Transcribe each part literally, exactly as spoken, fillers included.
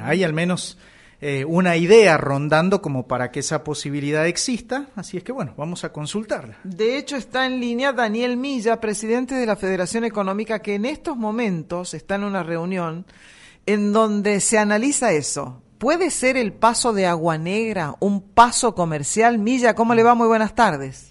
hay al menos eh, una idea rondando como para que esa posibilidad exista, así es que bueno, vamos a consultarla. De hecho está en línea Daniel Milla, presidente de la Federación Económica, que en estos momentos está en una reunión en donde se analiza eso. ¿Puede ser el paso de Agua Negra un paso comercial? Milla, ¿cómo le va? Muy buenas tardes.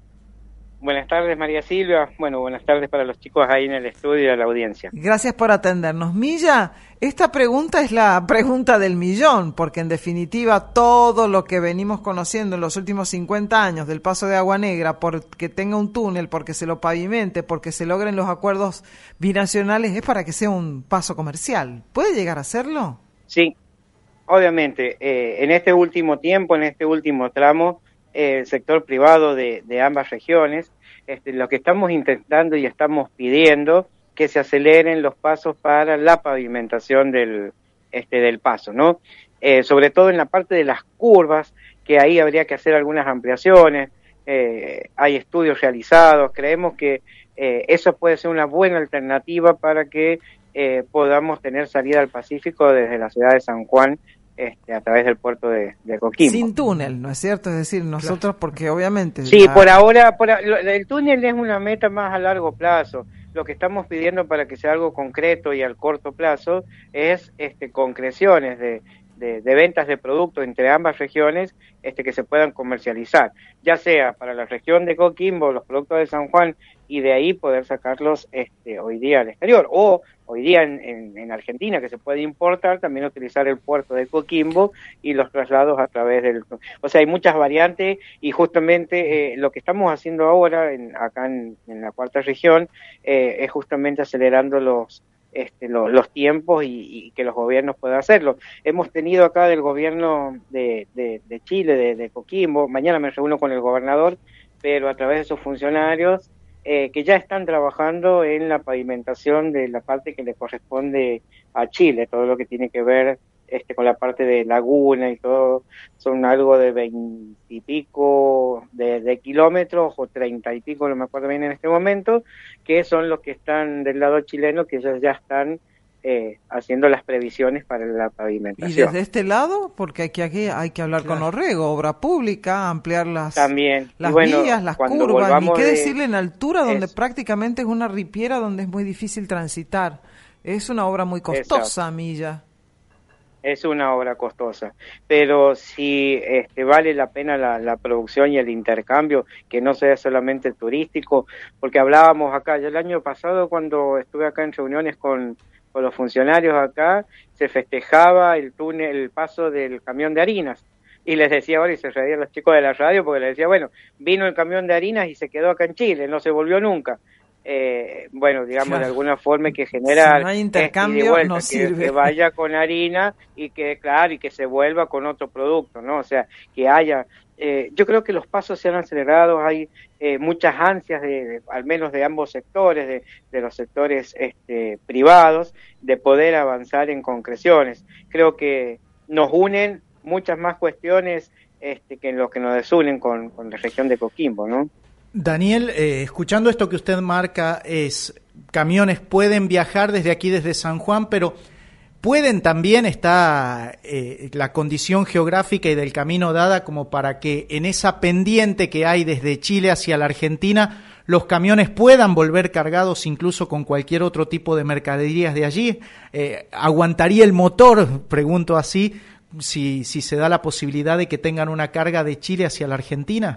Buenas tardes, María Silvia. Bueno, buenas tardes para los chicos ahí en el estudio y a la audiencia. Gracias por atendernos. Milla, esta pregunta es la pregunta del millón, porque en definitiva todo lo que venimos conociendo en los últimos cincuenta años del paso de Agua Negra, porque tenga un túnel, porque se lo pavimente, porque se logren los acuerdos binacionales, es para que sea un paso comercial. ¿Puede llegar a serlo? Sí, obviamente. Eh, en este último tiempo, en este último tramo, el sector privado de, de ambas regiones, este, lo que estamos intentando y estamos pidiendo que se aceleren los pasos para la pavimentación del, este, del paso, ¿no? Eh, sobre todo en la parte de las curvas, que ahí habría que hacer algunas ampliaciones, eh, hay estudios realizados, creemos que eh, eso puede ser una buena alternativa para que eh, podamos tener salida al Pacífico desde la ciudad de San Juan, Este, a través del puerto de, de Coquimbo. Sin túnel, ¿no es cierto? Es decir, nosotros, claro, porque obviamente... Sí, la... por ahora, por, el túnel es una meta más a largo plazo. Lo que estamos pidiendo para que sea algo concreto y al corto plazo es este, concreciones de, de, de ventas de productos entre ambas regiones este, que se puedan comercializar, ya sea para la región de Coquimbo, los productos de San Juan, y de ahí poder sacarlos este, hoy día al exterior, o hoy día en, en, en Argentina, que se puede importar, también utilizar el puerto de Coquimbo y los traslados a través del... O sea, hay muchas variantes y justamente eh, lo que estamos haciendo ahora, en, acá en, en la cuarta región, eh, es justamente acelerando los, este, los, los tiempos y, y que los gobiernos puedan hacerlo. Hemos tenido acá del gobierno de, de, de Chile, de, de Coquimbo, mañana me reúno con el gobernador, pero a través de sus funcionarios, Eh, que ya están trabajando en la pavimentación de la parte que le corresponde a Chile, todo lo que tiene que ver este con la parte de laguna y todo, son algo de veintipico de, de kilómetros o treinta y pico, no me acuerdo bien en este momento, que son los que están del lado chileno, que ellos ya están eh, haciendo las previsiones para la pavimentación. ¿Y desde este lado? Porque aquí, aquí hay que hablar claro. con Orrego, obra pública, ampliar las, También. las bueno, vías, las curvas, ni qué de... decirle en altura, donde es... prácticamente es una ripiera donde es muy difícil transitar. Es una obra muy costosa, Exacto. Milla. Es una obra costosa, pero si este, vale la pena la, la producción y el intercambio, que no sea solamente turístico, porque hablábamos acá, yo el año pasado cuando estuve acá en reuniones con con los funcionarios acá, se festejaba el túnel, el paso del camión de harinas, y les decía ahora, y se reían los chicos de la radio, porque les decía, bueno, vino el camión de harinas y se quedó acá en Chile, no se volvió nunca. Eh, bueno, digamos, claro, de alguna forma hay que generar si no hay intercambio, vuelta, no que, sirve. que vaya con harina y que, claro, y que se vuelva con otro producto, ¿no? O sea, que haya... Eh, yo creo que los pasos se han acelerado, hay eh, muchas ansias, de, de, al menos de ambos sectores, de, de los sectores este, privados, de poder avanzar en concreciones. Creo que nos unen muchas más cuestiones este, que en lo que nos desunen con, con la región de Coquimbo, ¿no? Daniel, eh, escuchando esto que usted marca, es camiones pueden viajar desde aquí, desde San Juan, pero pueden también, está eh, la condición geográfica y del camino dada como para que en esa pendiente que hay desde Chile hacia la Argentina, los camiones puedan volver cargados incluso con cualquier otro tipo de mercaderías de allí. Eh, ¿Aguantaría el motor, pregunto así, si, si se da la posibilidad de que tengan una carga de Chile hacia la Argentina?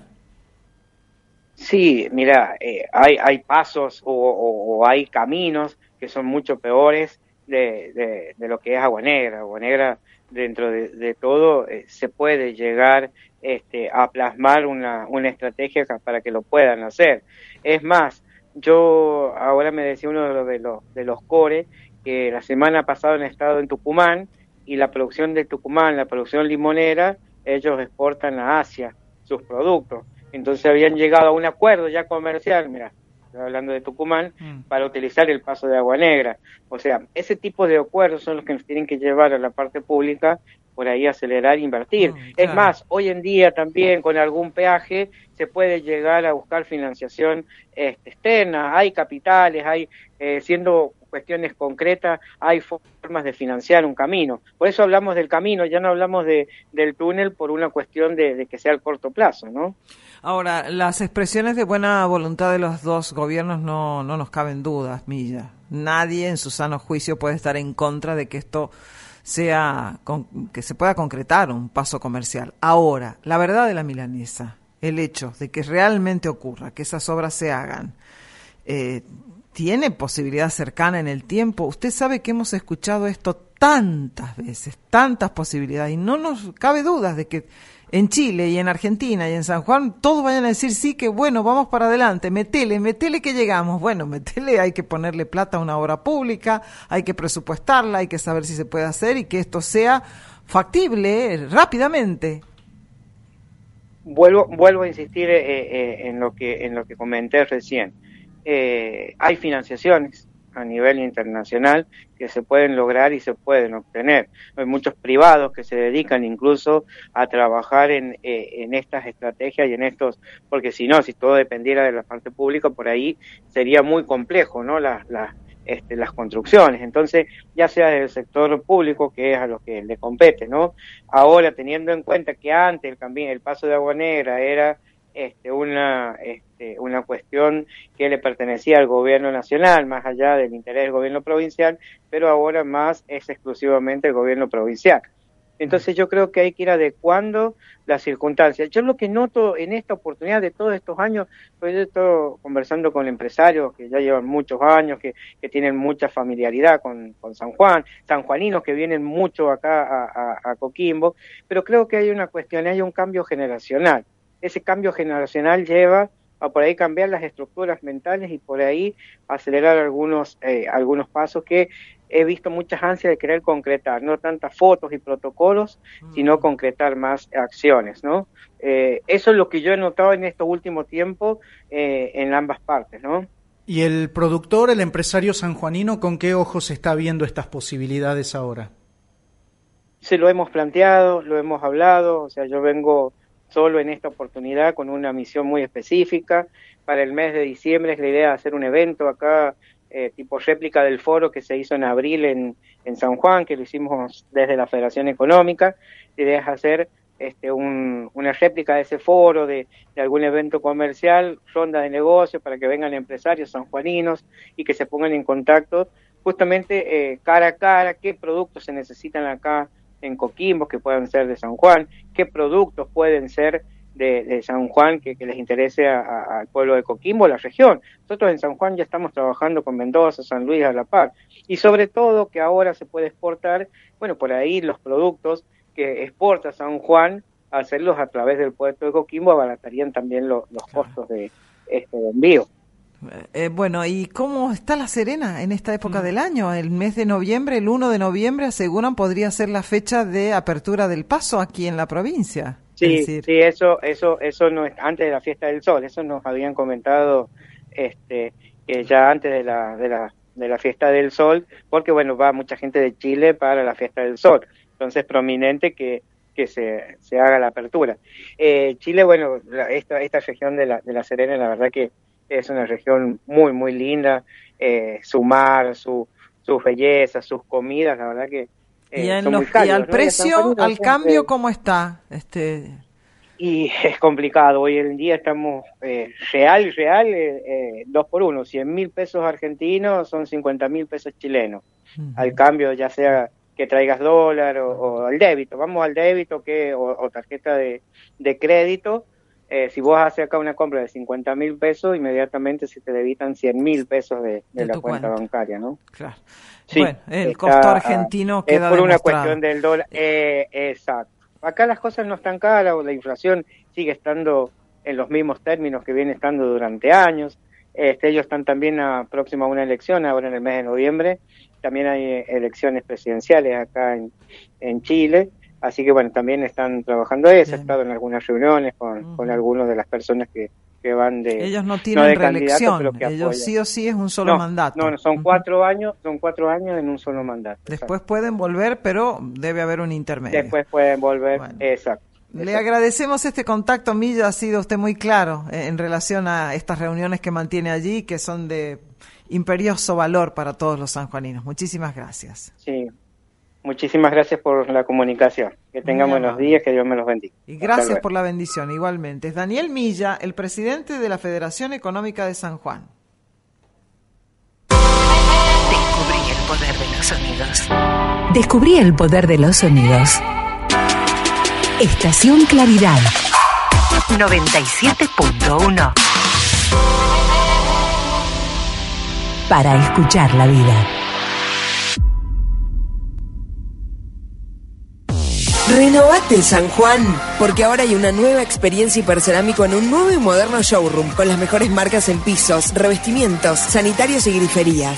Sí, mira, eh, hay, hay pasos o, o, o hay caminos que son mucho peores de, de, de lo que es Agua Negra. Agua Negra, dentro de, de todo, eh, se puede llegar este, a plasmar una, una estrategia para que lo puedan hacer. Es más, yo ahora me decía uno de los, de los, de los core que la semana pasada han estado en Tucumán y la producción de Tucumán, la producción limonera, ellos exportan a Asia sus productos. Entonces habían llegado a un acuerdo ya comercial, mira, estoy hablando de Tucumán, mm. para utilizar el paso de Agua Negra. O sea, ese tipo de acuerdos son los que nos tienen que llevar a la parte pública, por ahí acelerar e invertir. Mm, claro. Es más, hoy en día también con algún peaje se puede llegar a buscar financiación este, externa, hay capitales, hay, eh, siendo cuestiones concretas hay formas de financiar un camino. Por eso hablamos del camino, ya no hablamos de, del túnel por una cuestión de, de que sea al corto plazo, ¿no? Ahora, las expresiones de buena voluntad de los dos gobiernos no, no nos caben dudas, Milla. Nadie en su sano juicio puede estar en contra de que esto sea, con, que se pueda concretar un paso comercial. Ahora, la verdad de la milanesa, el hecho de que realmente ocurra, que esas obras se hagan, eh, ¿tiene posibilidad cercana en el tiempo? Usted sabe que hemos escuchado esto tantas veces, tantas posibilidades, y no nos cabe dudas de que en Chile y en Argentina y en San Juan todos vayan a decir sí, que bueno, vamos para adelante, metele, metele que llegamos. Bueno, metele, hay que ponerle plata a una obra pública, hay que presupuestarla, hay que saber si se puede hacer y que esto sea factible eh, rápidamente. Vuelvo, vuelvo a insistir eh, eh, en lo que en lo que comenté recién. Eh, hay financiaciones a nivel internacional que se pueden lograr y se pueden obtener. Hay muchos privados que se dedican incluso a trabajar en, eh, en estas estrategias y en estos, porque si no, si todo dependiera de la parte pública, por ahí sería muy complejo, ¿no? Las, las, este, las construcciones. Entonces, ya sea del sector público, que es a lo que le compete, ¿no? Ahora, teniendo en cuenta que antes el, camino, el paso de Agua Negra era Este, una este, una cuestión que le pertenecía al gobierno nacional, más allá del interés del gobierno provincial, pero ahora más es exclusivamente el gobierno provincial. Entonces yo creo que hay que ir adecuando las circunstancias. Yo lo que noto en esta oportunidad de todos estos años, pues yo estoy conversando con empresarios que ya llevan muchos años, que, que tienen mucha familiaridad con, con San Juan, sanjuaninos que vienen mucho acá a, a, a Coquimbo, pero creo que hay una cuestión, hay un cambio generacional. Ese cambio generacional lleva a por ahí cambiar las estructuras mentales y por ahí acelerar algunos eh, algunos pasos que he visto muchas ansias de querer concretar, no tantas fotos y protocolos, mm. sino concretar más acciones, ¿no? Eh, eso es lo que yo he notado en estos últimos tiempos eh, en ambas partes, ¿no? ¿Y el productor, el empresario sanjuanino, con qué ojos está viendo estas posibilidades ahora? Se lo hemos planteado, lo hemos hablado, o sea, yo vengo solo en esta oportunidad con una misión muy específica. Para el mes de diciembre es la idea de hacer un evento acá, eh, tipo réplica del foro que se hizo en abril en, en San Juan, que lo hicimos desde la Federación Económica. La idea es hacer este, un, una réplica de ese foro, de, de algún evento comercial, ronda de negocios para que vengan empresarios sanjuaninos y que se pongan en contacto justamente eh, cara a cara, qué productos se necesitan acá en Coquimbo que puedan ser de San Juan, qué productos pueden ser de, de San Juan que, que les interese al pueblo de Coquimbo, la región. Nosotros en San Juan ya estamos trabajando con Mendoza, San Luis, a la par, y sobre todo que ahora se puede exportar, bueno, por ahí los productos que exporta San Juan, hacerlos a través del puerto de Coquimbo abaratarían también lo, los costos de este de envío. Eh, bueno, ¿y cómo está La Serena en esta época mm. del año? El mes de noviembre, el uno de noviembre, aseguran podría ser la fecha de apertura del paso aquí en la provincia. Sí, es decir... sí, eso, eso, eso no es antes de la Fiesta del Sol, eso nos habían comentado, este, que ya antes de la, de la, de la Fiesta del Sol, porque bueno, va mucha gente de Chile para la Fiesta del Sol, entonces es prominente que que se, se haga la apertura. Eh, Chile, bueno, la, esta, esta región de la, de la Serena, la verdad que es una región muy, muy linda, eh, su mar, su, sus bellezas, sus comidas, la verdad que eh, ¿Y, en son los, muy cálidos, y al ¿no? precio, y al cambio, cómo está? este Y es complicado, hoy en día estamos eh, real, real, eh, eh, dos por uno, cien mil pesos argentinos son cincuenta mil pesos chilenos, uh-huh. al cambio ya sea que traigas dólar o, o al débito, vamos al débito que o, o tarjeta de, de crédito, eh, si vos haces acá una compra de cincuenta mil pesos, inmediatamente se te debitan cien mil pesos de, de, de la cuenta, cuenta bancaria, ¿no? Claro. Sí, bueno, el está, costo argentino queda es por demostrado. Una cuestión del dólar, eh, exacto. Acá las cosas no están caras, la inflación sigue estando en los mismos términos que viene estando durante años. Este, ellos están también a, próxima a una elección, ahora en el mes de noviembre. También hay elecciones presidenciales acá en, en Chile, así que bueno, también están trabajando eso. He estado en algunas reuniones con, uh-huh. con algunas de las personas que, que van de ellos no tienen no de reelección, ellos apoyan. Sí o sí es un solo no, mandato. No, no, son uh-huh. cuatro años, son cuatro años en un solo mandato. Después exacto. pueden volver, pero debe haber un intermedio. Después pueden volver, bueno. exacto. Le Exacto. agradecemos este contacto, Milla, ha sido usted muy claro en relación a estas reuniones que mantiene allí, que son de imperioso valor para todos los sanjuaninos. Muchísimas gracias. Sí, muchísimas gracias por la comunicación. Que tengan buenos días, que Dios me los bendiga. Y gracias por la bendición, igualmente. Es Daniel Milla, el presidente de la Federación Económica de San Juan. Descubrí el poder de los sonidos. Descubrí el poder de los sonidos. Estación Claridad noventa y siete punto uno. Para escuchar la vida. Renovate San Juan, porque ahora hay una nueva experiencia hipercerámico en un nuevo y moderno showroom con las mejores marcas en pisos, revestimientos, sanitarios y griferías.